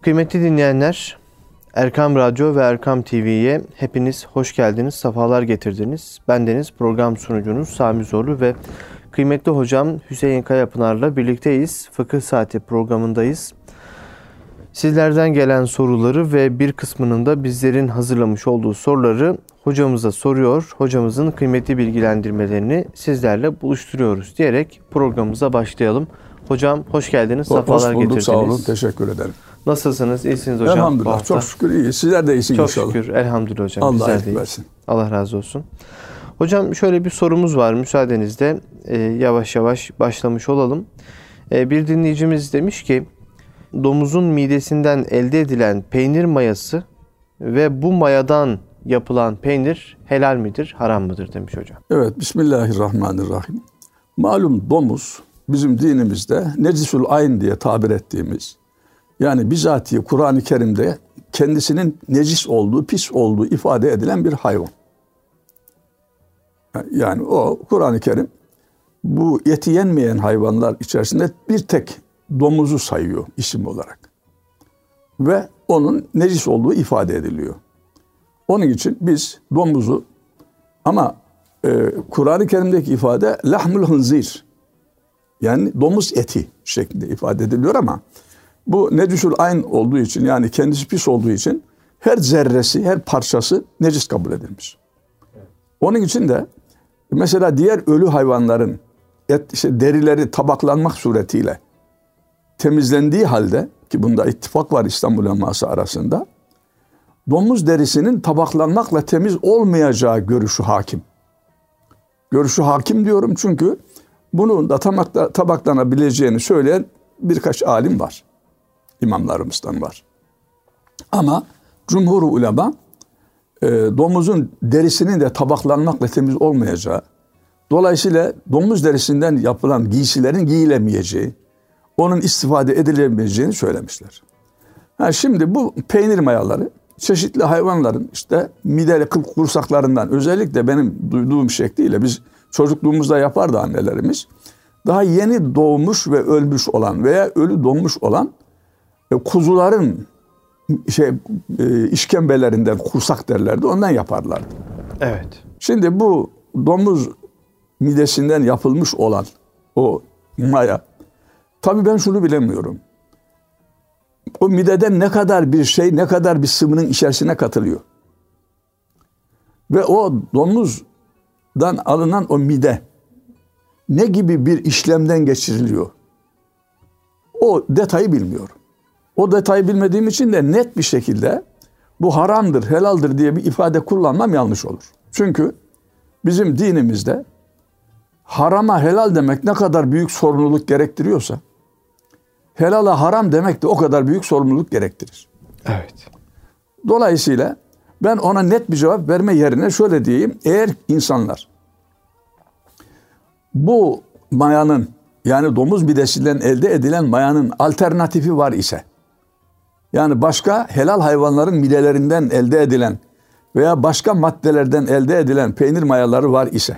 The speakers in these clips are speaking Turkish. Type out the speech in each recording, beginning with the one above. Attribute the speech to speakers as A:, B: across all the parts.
A: Kıymetli dinleyenler, Erkam Radyo ve Erkam TV'ye hepiniz hoş geldiniz, sefalar getirdiniz. Bendeniz program sunucunuz Sami Zorlu ve kıymetli hocam Hüseyin Kayapınar'la birlikteyiz. Fıkıh Saati programındayız. Sizlerden gelen soruları ve bir kısmının da bizlerin hazırlamış olduğu soruları hocamıza soruyor. Hocamızın kıymetli bilgilendirmelerini sizlerle buluşturuyoruz diyerek programımıza başlayalım. Hocam hoş geldiniz, sefalar getirdiniz.
B: Hoş bulduk, sağ olun, teşekkür ederim.
A: Nasılsınız? İyisiniz hocam?
B: Elhamdülillah, çok şükür iyi. Sizler de iyisiniz inşallah.
A: Çok şükür, elhamdülillah hocam.
B: Allah
A: Bizler de
B: iyilik
A: iyiyiz.
B: versin.
A: Allah razı olsun. Hocam şöyle bir sorumuz var. Müsaadenizle yavaş yavaş başlamış olalım. Bir dinleyicimiz demiş ki, domuzun midesinden elde edilen peynir mayası ve bu mayadan yapılan peynir helal midir, haram mıdır demiş hocam.
B: Evet, Bismillahirrahmanirrahim. Malum domuz bizim dinimizde necisül ayn diye tabir ettiğimiz, yani bizatihi Kur'an-ı Kerim'de kendisinin necis olduğu, pis olduğu ifade edilen bir hayvan. Yani o Kur'an-ı Kerim bu eti yenmeyen hayvanlar içerisinde bir tek domuzu sayıyor isim olarak. Ve onun necis olduğu ifade ediliyor. Onun için biz domuzu, ama Kur'an-ı Kerim'deki ifade lahmul hınzir, yani domuz eti şeklinde ifade ediliyor, ama bu necisül ayn olduğu için, yani kendisi pis olduğu için her zerresi, her parçası necis kabul edilmiş. Onun için de mesela diğer ölü hayvanların derileri tabaklanmak suretiyle temizlendiği halde, ki bunda ittifak var İslam uleması arasında, domuz derisinin tabaklanmakla temiz olmayacağı görüşü hakim. Görüşü hakim diyorum çünkü bunun da tabaklanabileceğini söyleyen birkaç alim var. İmamlarımızdan var. Ama cumhur ulema domuzun derisinin de tabaklanmakla temiz olmayacağı, dolayısıyla domuz derisinden yapılan giysilerin giyilemeyeceği, onun istifade edilemeyeceğini söylemişler. Şimdi bu peynir mayaları çeşitli hayvanların işte mideli kursaklarından, özellikle benim duyduğum şekliyle biz çocukluğumuzda yapardı annelerimiz, daha yeni doğmuş ve ölmüş olan veya ölü donmuş olan kuzuların işkembelerinden kursak derlerdi, ondan yaparlardı.
A: Evet.
B: Şimdi bu domuz midesinden yapılmış olan o maya, tabii ben şunu bilemiyorum. O mideden ne kadar bir şey, ne kadar bir sıvının içerisine katılıyor. Ve o domuzdan alınan o mide ne gibi bir işlemden geçiriliyor? O detayı bilmiyorum. O detayı bilmediğim için de net bir şekilde bu haramdır, helaldir diye bir ifade kullanmam yanlış olur. Çünkü bizim dinimizde harama helal demek ne kadar büyük sorumluluk gerektiriyorsa, helala haram demek de o kadar büyük sorumluluk gerektirir.
A: Evet.
B: Dolayısıyla ben ona net bir cevap verme yerine şöyle diyeyim: eğer insanlar bu mayanın, yani domuz midesinden elde edilen mayanın alternatifi var ise, yani başka helal hayvanların midelerinden elde edilen veya başka maddelerden elde edilen peynir mayaları var ise,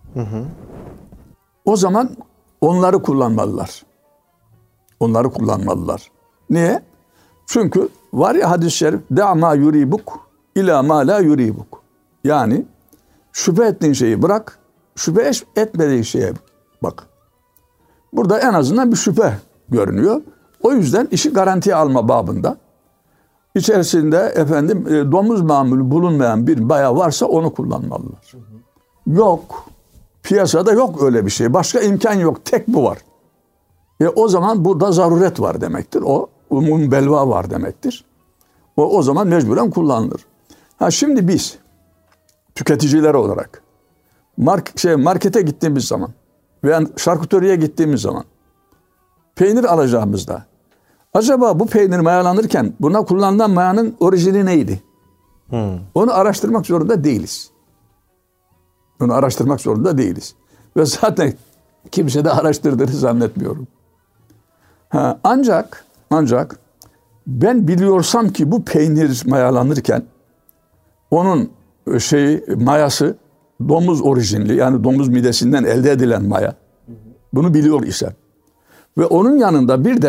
B: o zaman onları kullanmalılar. Onları kullanmalılar. Niye? Çünkü var ya hadis-i şerif, "Da ma yuribuk ila ma la yuribuk." Yani şüphe ettiğin şeyi bırak, şüphe etmediğin şeye bak. Burada en azından bir şüphe görünüyor. O yüzden işi garantiye alma babında, içerisinde domuz mamülü bulunmayan bir maya varsa onu kullanmalılar. Yok. Piyasada yok öyle bir şey. Başka imkan yok. Tek bu var. O zaman burada zaruret var demektir. O umum belva var demektir. O zaman mecburen kullanılır. Şimdi biz tüketiciler olarak markete gittiğimiz zaman veya şarküteriye gittiğimiz zaman peynir alacağımızda, acaba bu peynir mayalanırken buna kullanılan mayanın orijini neydi? Onu araştırmak zorunda değiliz. Onu araştırmak zorunda değiliz. Ve zaten kimse de araştırdığını zannetmiyorum. Ancak ben biliyorsam ki bu peynir mayalanırken onun mayası domuz orijinli, yani domuz midesinden elde edilen maya. Bunu biliyor ise ve onun yanında bir de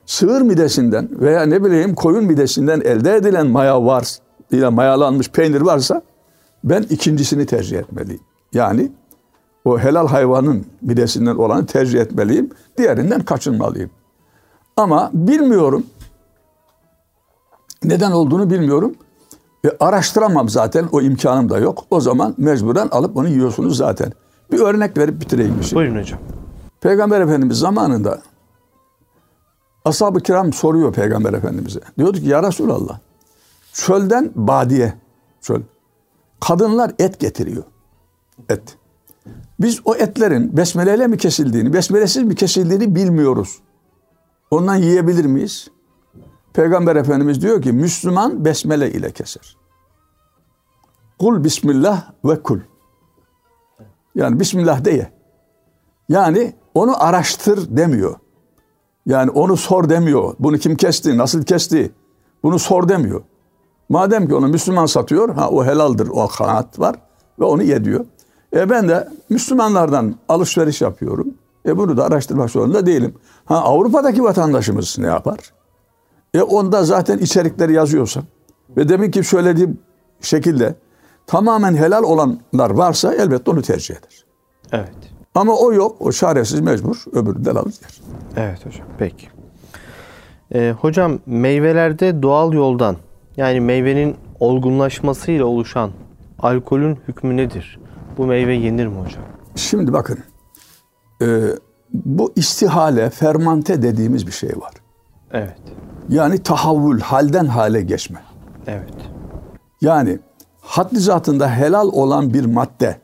B: sığır midesinden veya ne bileyim koyun midesinden elde edilen maya var, ile mayalanmış peynir varsa ben ikincisini tercih etmeliyim. Yani o helal hayvanın midesinden olanı tercih etmeliyim. Diğerinden kaçınmalıyım. Ama bilmiyorum. Neden olduğunu bilmiyorum. Araştıramam zaten. O imkanım da yok. O zaman mecburen alıp onu yiyorsunuz zaten. Bir örnek verip bitireyim bir şey.
A: Buyurun hocam.
B: Peygamber Efendimiz zamanında ashab-ı kiram soruyor Peygamber Efendimiz'e. Diyordu ki ya Resulallah, çölden badiye, çöl. Kadınlar et getiriyor. Et. Biz o etlerin besmeleyle mi kesildiğini, besmelesiz mi kesildiğini bilmiyoruz. Ondan yiyebilir miyiz? Peygamber Efendimiz diyor ki Müslüman besmele ile keser. Kul bismillah ve kul. Yani bismillah de ye. Yani onu araştır demiyor. Yani onu sor demiyor. Bunu kim kesti, nasıl kesti? Bunu sor demiyor. Madem ki onu Müslüman satıyor, o helaldir, o kanaat var ve onu ye diyor. Ben de Müslümanlardan alışveriş yapıyorum. Bunu da araştırmak zorunda değilim. Avrupa'daki vatandaşımız ne yapar? Onda zaten içerikleri yazıyorsa ve demin ki söylediğim şekilde tamamen helal olanlar varsa elbette onu tercih eder.
A: Evet.
B: Ama o yok, o çaresiz mecbur öbüründen alır yer.
A: Evet hocam, peki. Hocam meyvelerde doğal yoldan, yani meyvenin olgunlaşmasıyla oluşan alkolün hükmü nedir? Bu meyve yenir mi hocam?
B: Şimdi bakın, bu istihale, fermante dediğimiz bir şey var.
A: Evet.
B: Yani tahavvül, halden hale geçme.
A: Evet.
B: Yani haddi zatında helal olan bir madde,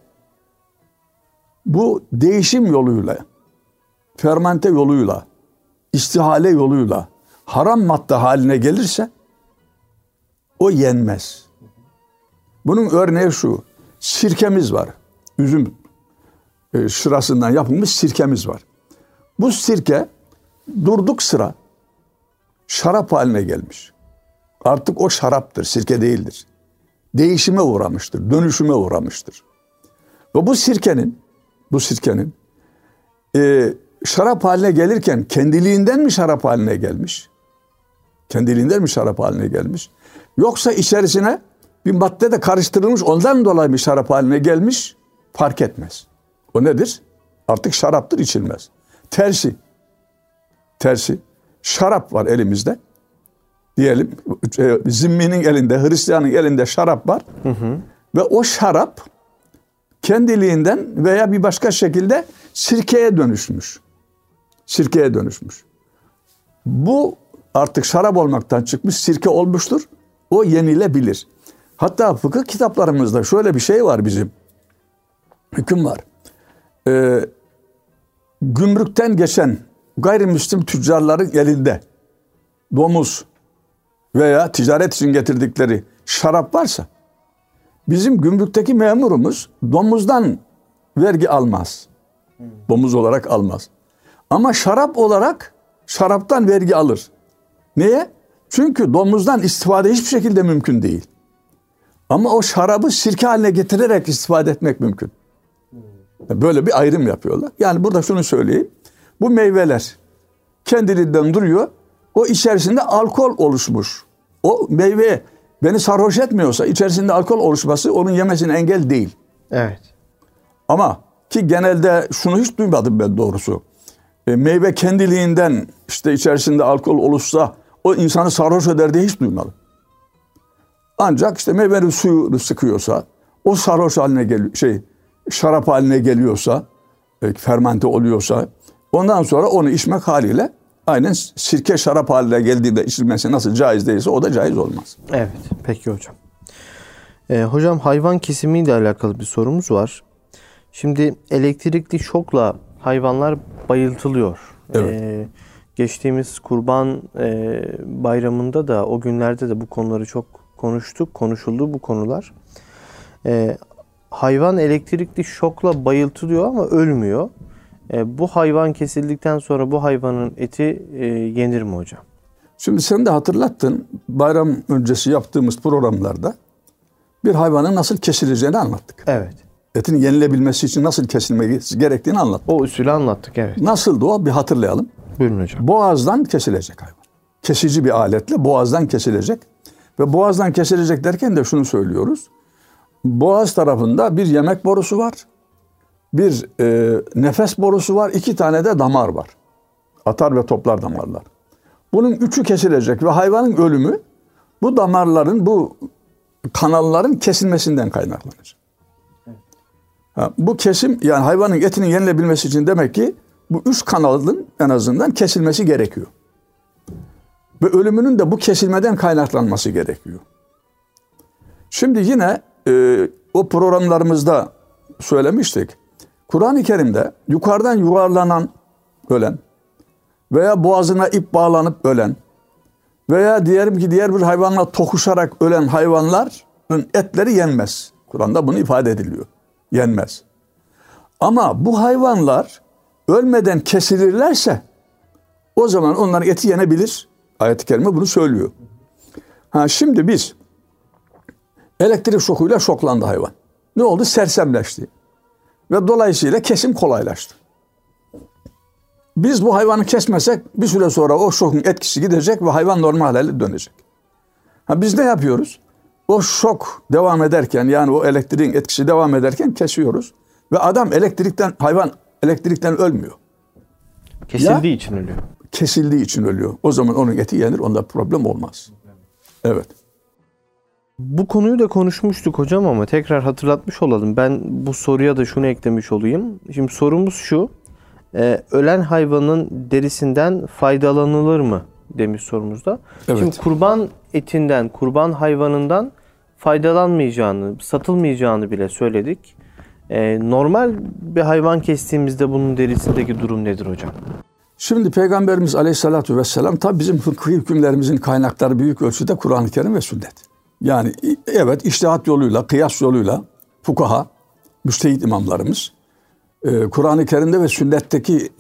B: bu değişim yoluyla, fermente yoluyla, istihale yoluyla haram madde haline gelirse o yenmez. Bunun örneği şu, sirkemiz var. Üzüm şırasından yapılmış sirkemiz var. Bu sirke durduk sıra şarap haline gelmiş. Artık o şaraptır, sirke değildir. Değişime uğramıştır, dönüşüme uğramıştır. Ve bu sirkenin şarap haline gelirken kendiliğinden mi şarap haline gelmiş? Kendiliğinden mi şarap haline gelmiş? Yoksa içerisine bir madde de karıştırılmış, ondan dolayı mı şarap haline gelmiş? Fark etmez. O nedir? Artık şaraptır, içilmez. Tersi. Şarap var elimizde. Diyelim zimminin elinde, Hristiyanın elinde şarap var. Ve o şarap kendiliğinden veya bir başka şekilde sirkeye dönüşmüş. Bu artık şarap olmaktan çıkmış, sirke olmuştur. O yenilebilir. Hatta fıkıh kitaplarımızda şöyle bir şey var bizim. Hüküm var. Gümrükten geçen gayrimüslim tüccarların elinde domuz veya ticaret için getirdikleri şarap varsa bizim gümrükteki memurumuz domuzdan vergi almaz. Domuz olarak almaz. Ama şarap olarak şaraptan vergi alır. Niye? Çünkü domuzdan istifade hiçbir şekilde mümkün değil. Ama o şarabı sirke haline getirerek istifade etmek mümkün. Böyle bir ayrım yapıyorlar. Yani burada şunu söyleyeyim. Bu meyveler kendiliğinden duruyor. O içerisinde alkol oluşmuş. O meyve beni sarhoş etmiyorsa içerisinde alkol oluşması onun yemesine engel değil.
A: Evet.
B: Ama ki genelde şunu hiç duymadım ben doğrusu. Meyve kendiliğinden işte içerisinde alkol oluşsa o insanı sarhoş eder diye hiç duymadım. Ancak işte meyvenin suyunu sıkıyorsa, o sarhoş haline geliyor, şarap haline geliyorsa, fermente oluyorsa, ondan sonra onu içmek haliyle aynen sirke şarap haline geldiğinde içilmesi nasıl caiz değilse o da caiz olmaz. Evet.
A: Peki hocam. Hocam hayvan kesimiyle alakalı bir sorumuz var. Şimdi elektrikli şokla hayvanlar bayıltılıyor.
B: Evet.
A: Geçtiğimiz Kurban Bayramı'nda da o günlerde de bu konuları çok konuşuldu bu konular. Hayvan elektrikli şokla bayıltılıyor ama ölmüyor. Bu hayvan kesildikten sonra bu hayvanın eti yenir mi hocam?
B: Şimdi sen de hatırlattın. Bayram öncesi yaptığımız programlarda bir hayvanın nasıl kesileceğini anlattık.
A: Evet.
B: Etin yenilebilmesi için nasıl kesilmesi gerektiğini anlattık.
A: O usulü anlattık, evet.
B: Nasıldı o? Bir hatırlayalım.
A: Buyurun hocam.
B: Boğazdan kesilecek hayvan. Kesici bir aletle boğazdan kesilecek. Ve boğazdan kesilecek derken de şunu söylüyoruz. Boğaz tarafında bir yemek borusu var. Bir nefes borusu var. 2 tane de damar var. Atar ve toplar damarlar. Bunun 3'ü kesilecek ve hayvanın ölümü bu damarların, bu kanalların kesilmesinden kaynaklanacak. Bu kesim, yani hayvanın etinin yenilebilmesi için demek ki bu 3 kanalın en azından kesilmesi gerekiyor. Ve ölümünün de bu kesilmeden kaynaklanması gerekiyor. Şimdi yine o programlarımızda söylemiştik. Kur'an-ı Kerim'de yukarıdan yuvarlanan ölen veya boğazına ip bağlanıp ölen veya diğer bir hayvanla tokuşarak ölen hayvanların etleri yenmez. Kur'an'da bunu ifade ediliyor. Yenmez. Ama bu hayvanlar ölmeden kesilirlerse o zaman onların eti yenebilir. Ayet-i Kerime bunu söylüyor. Şimdi biz elektrik şokuyla şoklandı hayvan. Ne oldu? Sersemleşti. Ve dolayısıyla kesim kolaylaştı. Biz bu hayvanı kesmesek bir süre sonra o şokun etkisi gidecek ve hayvan normal hale dönecek. Biz ne yapıyoruz? O şok devam ederken, yani o elektriğin etkisi devam ederken kesiyoruz. Ve hayvan elektrikten ölmüyor.
A: Kesildiği için ölüyor.
B: Kesildiği için ölüyor. O zaman onun eti yenir, onda problem olmaz. Evet.
A: Bu konuyu da konuşmuştuk hocam ama tekrar hatırlatmış olalım. Ben bu soruya da şunu eklemiş olayım. Şimdi sorumuz şu. Ölen hayvanın derisinden faydalanılır mı demiş sorumuzda.
B: Evet.
A: Şimdi kurban etinden, kurban hayvanından faydalanmayacağını, satılmayacağını bile söyledik. Normal bir hayvan kestiğimizde bunun derisindeki durum nedir hocam?
B: Şimdi Peygamberimiz Aleyhisselatü Vesselam tabi bizim fıkhi hükümlerimizin kaynakları büyük ölçüde Kur'an-ı Kerim ve sünnet. Yani evet, içtihat yoluyla, kıyas yoluyla fukaha, müçtehit imamlarımız Kur'an-ı Kerim'de ve sünnetteki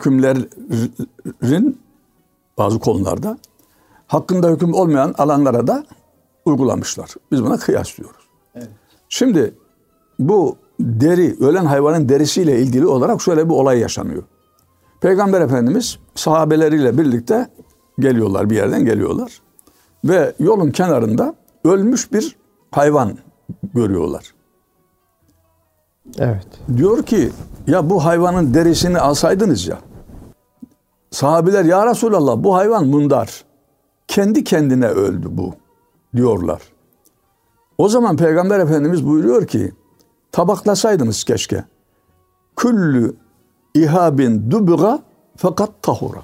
B: hükümlerin bazı konularda hakkında hüküm olmayan alanlara da uygulamışlar. Biz buna kıyas diyoruz. Evet. Şimdi bu ölen hayvanın derisiyle ilgili olarak şöyle bir olay yaşanıyor. Peygamber Efendimiz sahabeleriyle birlikte geliyorlar, bir yerden geliyorlar. Ve yolun kenarında ölmüş bir hayvan görüyorlar.
A: Evet.
B: Diyor ki ya bu hayvanın derisini alsaydınız ya. Sahabiler ya Resulallah bu hayvan mundar. Kendi kendine öldü bu diyorlar. O zaman Peygamber Efendimiz buyuruyor ki tabaklasaydınız keşke. Küllü ihabin dubga fakat tahura.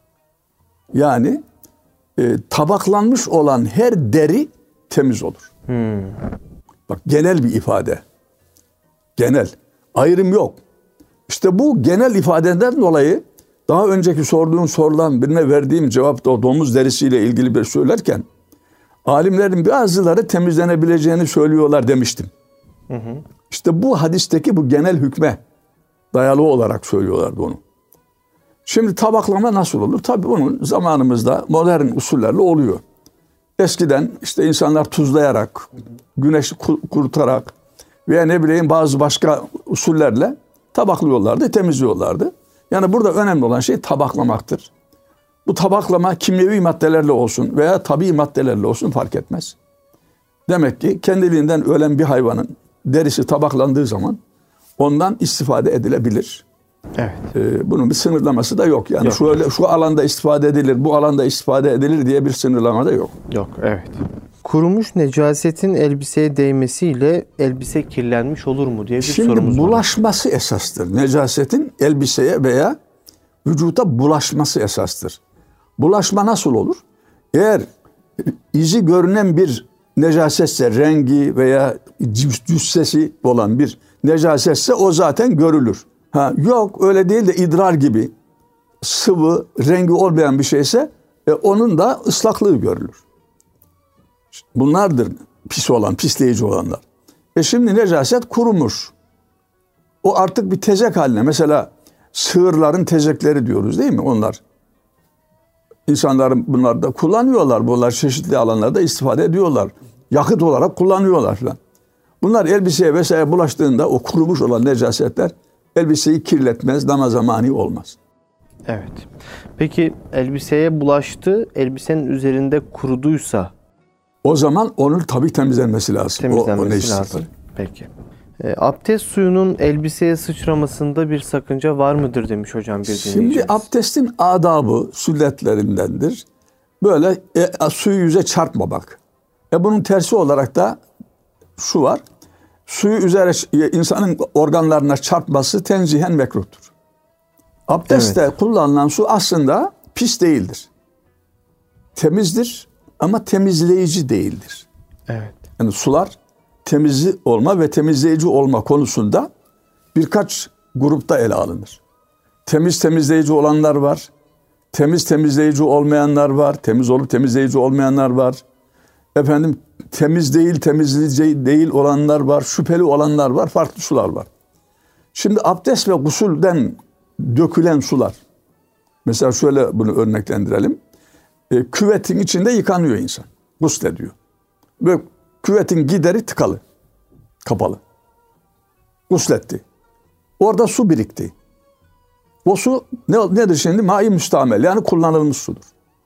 B: Yani tabaklanmış olan her deri temiz olur. Bak, genel bir ifade. Genel. Ayrım yok. İşte bu genel ifadeden dolayı daha önceki sorduğum sorulan birine verdiğim cevapta o domuz derisiyle ilgili bir söylerken alimlerin bazıları temizlenebileceğini söylüyorlar demiştim. İşte bu hadisteki bu genel hükme dayalı olarak söylüyorlardı onu. Şimdi tabaklama nasıl olur? Tabii bunun zamanımızda modern usullerle oluyor. Eskiden işte insanlar tuzlayarak, güneşi kurutarak veya ne bileyim bazı başka usullerle tabaklıyorlardı, temizliyorlardı. Yani burada önemli olan şey tabaklamaktır. Bu tabaklama kimyevi maddelerle olsun veya tabii maddelerle olsun fark etmez. Demek ki kendiliğinden ölen bir hayvanın derisi tabaklandığı zaman ondan istifade edilebilir.
A: Evet.
B: Bunun bir sınırlaması da yok. Yani
A: yok.
B: Şu alanda istifade edilir, bu alanda istifade edilir diye bir sınırlama da yok.
A: Yok, evet. Kurumuş necasetin elbiseye değmesiyle elbise kirlenmiş olur mu diye bir sorumuz var.
B: Şimdi bulaşması esastır. Necasetin elbiseye veya vücuda bulaşması esastır. Bulaşma nasıl olur? Eğer izi görünen bir necasetse, rengi veya cüssesi olan bir necasetse o zaten görülür. Yok öyle değil de idrar gibi sıvı, rengi olmayan bir şeyse onun da ıslaklığı görülür. Bunlardır pisleyici olanlar. Şimdi necaset kurumuş. O artık bir tezek haline. Mesela sığırların tezekleri diyoruz değil mi? Onlar. İnsanların bunları da kullanıyorlar. Bunlar çeşitli alanlarda istifade ediyorlar. Yakıt olarak kullanıyorlar falan. Bunlar elbiseye vesaire bulaştığında o kurumuş olan necasetler elbiseyi kirletmez, namaza mani olmaz.
A: Evet. Peki elbiseye bulaştı, elbisenin üzerinde kuruduysa?
B: O zaman onun tabii temizlenmesi lazım.
A: Temizlenmesi lazım. Peki. Abdest suyunun elbiseye sıçramasında bir sakınca var mıdır demiş hocam bir dinleyicimiz.
B: Şimdi abdestin adabı, sünnetlerindendir. Böyle suyu yüze çarpmamak. Bunun tersi olarak da şu var. Suyu üzerine insanın organlarına çarpması tenzihen mekruhtur. Abdestte kullanılan su aslında pis değildir. Temizdir ama temizleyici değildir.
A: Evet.
B: Yani sular temiz olma ve temizleyici olma konusunda birkaç grupta ele alınır. Temiz temizleyici olanlar var. Temiz temizleyici olmayanlar var. Temiz olup temizleyici olmayanlar var. Temiz değil, temizleyici değil olanlar var. Şüpheli olanlar var. Farklı sular var. Şimdi abdest ve gusülden dökülen sular. Mesela şöyle bunu örneklendirelim. Küvetin içinde yıkanıyor insan. Guslediyor. Ve küvetin gideri tıkalı. Kapalı. Gusletti. Orada su birikti. O su nedir şimdi? Mai müstamel, yani kullanılmış sudur.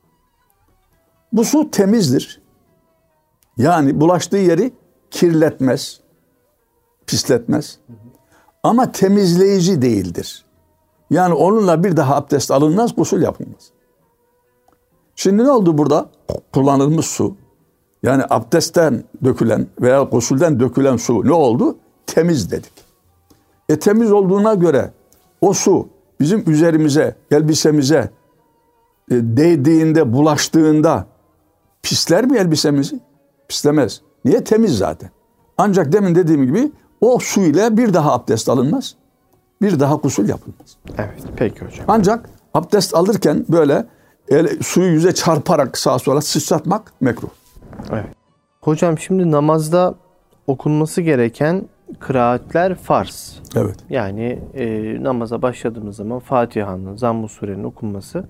B: Bu su temizdir. Yani bulaştığı yeri kirletmez, pisletmez. Ama temizleyici değildir. Yani onunla bir daha abdest alınmaz, gusül yapılmaz. Şimdi ne oldu burada? Kullanılmış su. Yani abdestten dökülen veya gusülden dökülen su ne oldu? Temiz dedik. Temiz olduğuna göre o su bizim üzerimize, elbisemize değdiğinde, bulaştığında pisler mi elbisemizi? Pislemez. Niye? Temiz zaten. Ancak demin dediğim gibi o su ile bir daha abdest alınmaz. Bir daha gusül yapılmaz.
A: Evet, peki hocam.
B: Ancak abdest alırken böyle suyu yüze çarparak sağa sola sıçratmak mekruh.
A: Evet. Hocam şimdi namazda okunması gereken kıraatler farz.
B: Evet.
A: Yani namaza başladığımız zaman Fatiha'nın, Zamm-ı Sure'nin okunması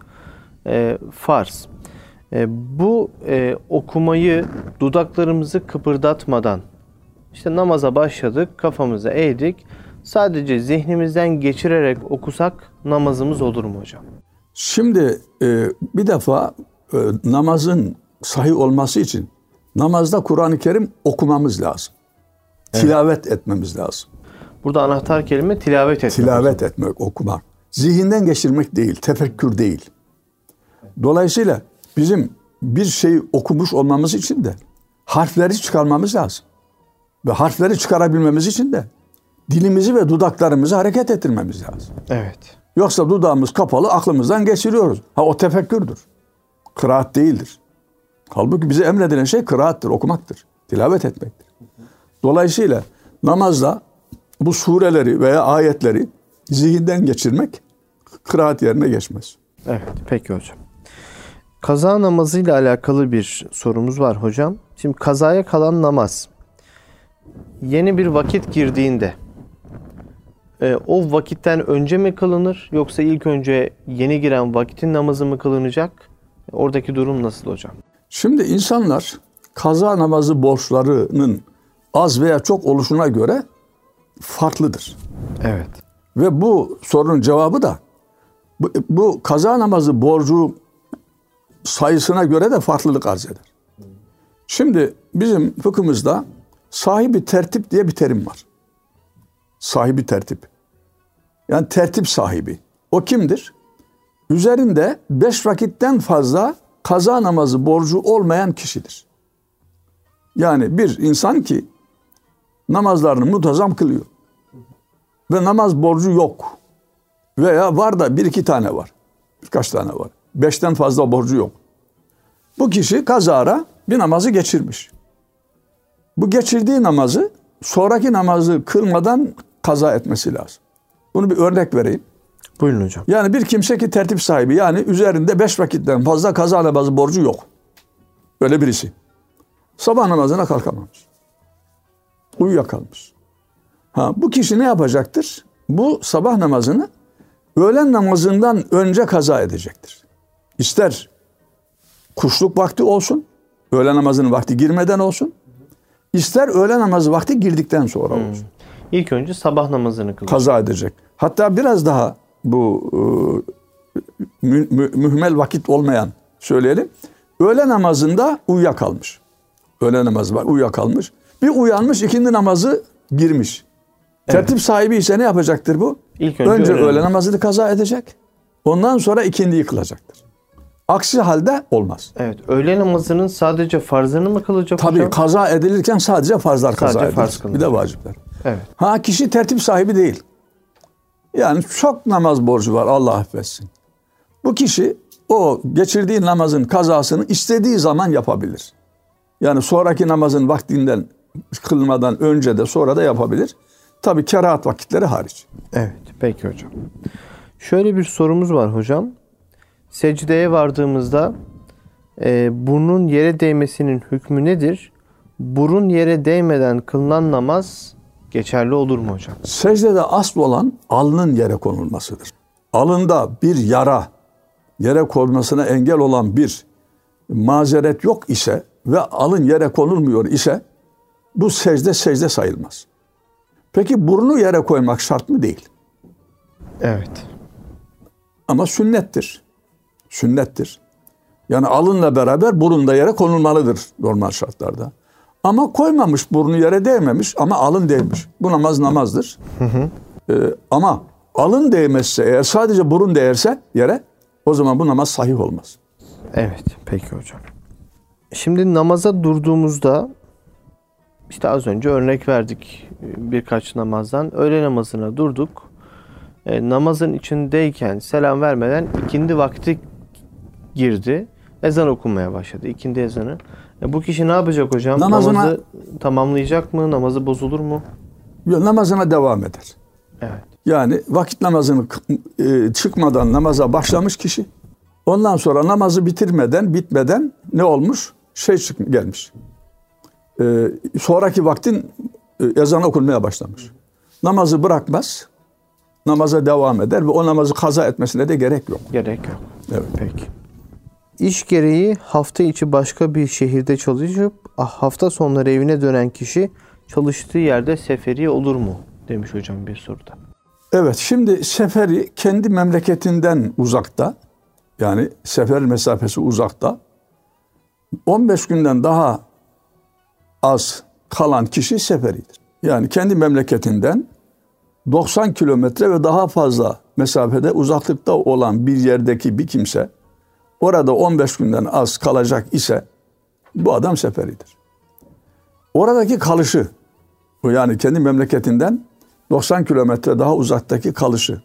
A: farz. Bu okumayı dudaklarımızı kıpırdatmadan, işte namaza başladık, kafamızı eğdik, sadece zihnimizden geçirerek okusak namazımız olur mu hocam?
B: Şimdi bir defa namazın sahih olması için namazda Kur'an-ı Kerim okumamız lazım. Evet. Tilavet etmemiz lazım.
A: Burada anahtar kelime tilavet etmek.
B: Tilavet etmek, okumak. Zihinden geçirmek değil, tefekkür değil. Dolayısıyla bizim bir şeyi okumuş olmamız için de harfleri çıkarmamız lazım. Ve harfleri çıkarabilmemiz için de dilimizi ve dudaklarımızı hareket ettirmemiz lazım.
A: Evet.
B: Yoksa dudağımız kapalı, aklımızdan geçiriyoruz. O tefekkürdür. Kıraat değildir. Halbuki bize emredilen şey kıraattır, okumaktır. Tilavet etmektir. Dolayısıyla namazda bu sureleri veya ayetleri zihinden geçirmek kıraat yerine geçmez.
A: Evet, peki hocam. Kaza namazıyla alakalı bir sorumuz var hocam. Şimdi kazaya kalan namaz yeni bir vakit girdiğinde o vakitten önce mi kılınır yoksa ilk önce yeni giren vakitin namazı mı kılınacak? Oradaki durum nasıl hocam?
B: Şimdi insanlar kaza namazı borçlarının az veya çok oluşuna göre farklıdır.
A: Evet.
B: Ve bu sorunun cevabı da bu kaza namazı borcu sayısına göre de farklılık arz eder. Şimdi bizim fıkhımızda sahibi tertip diye bir terim var. Sahibi tertip. Yani tertip sahibi. O kimdir? Üzerinde 5 vakitten fazla kaza namazı borcu olmayan kişidir. Yani bir insan ki namazlarını muntazam kılıyor. Ve namaz borcu yok. Veya var da 1-2 tane var. Birkaç tane var. 5'ten fazla borcu yok. Bu kişi kazara bir namazı geçirmiş. Bu geçirdiği namazı sonraki namazı kılmadan kaza etmesi lazım. Bunu bir örnek vereyim.
A: Buyurun hocam.
B: Yani bir kimse ki tertip sahibi, yani üzerinde 5 vakitten fazla kaza namazı borcu yok. Böyle birisi. Sabah namazına kalkamamış. Uyuyakalmış. Bu kişi ne yapacaktır? Bu sabah namazını öğlen namazından önce kaza edecektir. İster kuşluk vakti olsun, öğlen namazının vakti girmeden olsun, ister öğlen namazı vakti girdikten sonra olsun.
A: İlk önce sabah namazını kılacak.
B: Kaza edecek. Hatta biraz daha bu mühmel vakit olmayan söyleyelim. Öğle namazında uyuyakalmış. Öğle namazı var, uyuyakalmış. Bir uyanmış, ikindi namazı girmiş. Evet. Tertip sahibi ise ne yapacaktır bu?
A: İlk
B: önce öğle namazını kaza edecek. Ondan sonra ikindiyi kılacaktır. Aksi halde olmaz.
A: Evet. Öğle namazının sadece farzını mı kılacak
B: Tabii
A: hocam?
B: kaza edilirken sadece farzlar kaza edilir.
A: Farz
B: bir de vacipler.
A: Evet.
B: Ha, kişi tertip sahibi değil. Yani çok namaz borcu var, Allah affetsin. Bu kişi o geçirdiği namazın kazasını istediği zaman yapabilir. Yani sonraki namazın vaktinden kılmadan önce de sonra da yapabilir. Tabii kerahat vakitleri hariç.
A: Evet, peki hocam. Şöyle bir sorumuz var hocam. Secdeye vardığımızda burnun yere değmesinin hükmü nedir? Burun yere değmeden kılınan namaz geçerli olur mu hocam?
B: Secdede asıl olan alnın yere konulmasıdır. Alında bir yara, yere konmasına engel olan bir mazeret yok ise ve alın yere konulmuyor ise bu secde sayılmaz. Peki burnu yere koymak şart mı? Değil.
A: Evet.
B: Ama sünnettir. Sünnettir. Yani alınla beraber burun da yere konulmalıdır normal şartlarda. Ama koymamış, burnu yere değmemiş ama alın değmiş. Bu namazdır. Ama alın değmezse, eğer sadece burun değerse yere, o zaman bu namaz sahih olmaz.
A: Evet, peki hocam. Şimdi namaza durduğumuzda, işte az önce örnek verdik birkaç namazdan. Öğle namazına durduk. Namazın içindeyken selam vermeden ikindi vakti girdi. Ezan okunmaya başladı. İkindi ezanı. Bu kişi ne yapacak hocam? Namazı tamamlayacak mı? Namazı bozulur mu?
B: Namazına devam eder.
A: Evet.
B: Yani vakit namazını çıkmadan namaza başlamış kişi. Ondan sonra namazı bitmeden ne olmuş? Gelmiş. Sonraki vaktin ezanı okunmaya başlamış. Namazı bırakmaz. Namaza devam eder ve o namazı kaza etmesine de gerek yok.
A: Gerek yok.
B: Evet.
A: Peki. İş gereği hafta içi başka bir şehirde çalışıp hafta sonları evine dönen kişi çalıştığı yerde seferi olur mu? Demiş hocam bir soruda.
B: Evet, şimdi seferi kendi memleketinden uzakta, yani sefer mesafesi uzakta, 15 günden daha az kalan kişi seferidir. Yani kendi memleketinden 90 kilometre ve daha fazla mesafede uzaklıkta olan bir yerdeki bir kimse orada 15 günden az kalacak ise bu adam seferidir. Oradaki kalışı, yani kendi memleketinden 90 kilometre daha uzaktaki kalışı,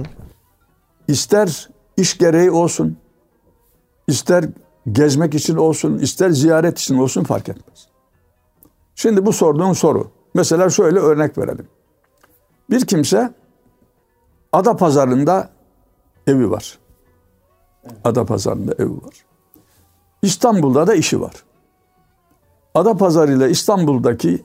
B: ister iş gereği olsun, ister gezmek için olsun, ister ziyaret için olsun fark etmez. Şimdi bu sorduğun soru, mesela şöyle örnek verelim. Bir kimse Adapazarı'nda evi var. Adapazarı'nda evi var. İstanbul'da da işi var. Adapazarı ile İstanbul'daki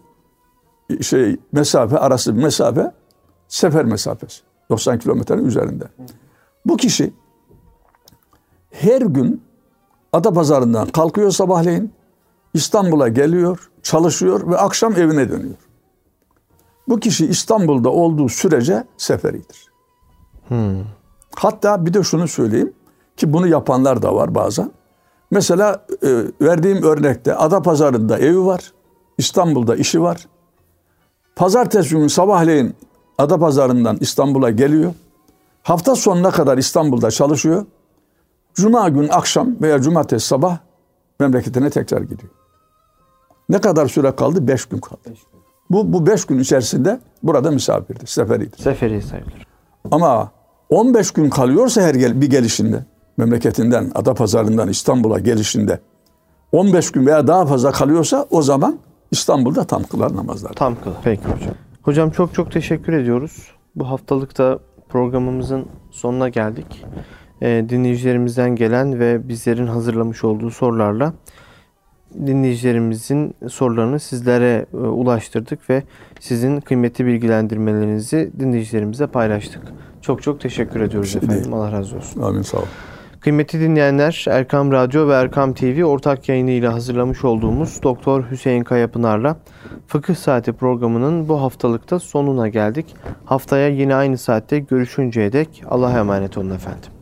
B: arası bir mesafe sefer mesafesi. 90 kilometrenin üzerinde. Bu kişi her gün Adapazarı'ndan kalkıyor sabahleyin, İstanbul'a geliyor, çalışıyor ve akşam evine dönüyor. Bu kişi İstanbul'da olduğu sürece seferidir. Hatta bir de şunu söyleyeyim ki bunu yapanlar da var bazen. Mesela verdiğim örnekte Adapazarı'nda evi var, İstanbul'da işi var. Pazartesi günü sabahleyin Adapazarı'ndan İstanbul'a geliyor. Hafta sonuna kadar İstanbul'da çalışıyor. Cuma gün akşam veya cumartesi sabah memleketine tekrar gidiyor. Ne kadar süre kaldı? 5 gün kaldı. Bu 5 gün içerisinde burada misafirdir, seferidir.
A: Seferi sayılır.
B: Ama 15 gün kalıyorsa bir gelişinde, memleketinden, Adapazarı'ndan İstanbul'a gelişinde 15 gün veya daha fazla kalıyorsa o zaman İstanbul'da tam kılar namazlar.
A: Tam kılar. Peki hocam. Hocam çok teşekkür ediyoruz. Bu haftalıkta programımızın sonuna geldik. Dinleyicilerimizden gelen ve bizlerin hazırlamış olduğu sorularla dinleyicilerimizin sorularını sizlere ulaştırdık ve sizin kıymetli bilgilendirmelerinizi dinleyicilerimize paylaştık. Çok teşekkür ediyoruz efendim. Allah razı olsun.
B: Amin, sağ olun.
A: Kıymetli dinleyenler, Erkam Radyo ve Erkam TV ortak yayınıyla hazırlamış olduğumuz Doktor Hüseyin Kayapınar'la Fıkıh Saati programının bu haftalıkta sonuna geldik. Haftaya yine aynı saatte görüşünceye dek Allah'a emanet olun efendim.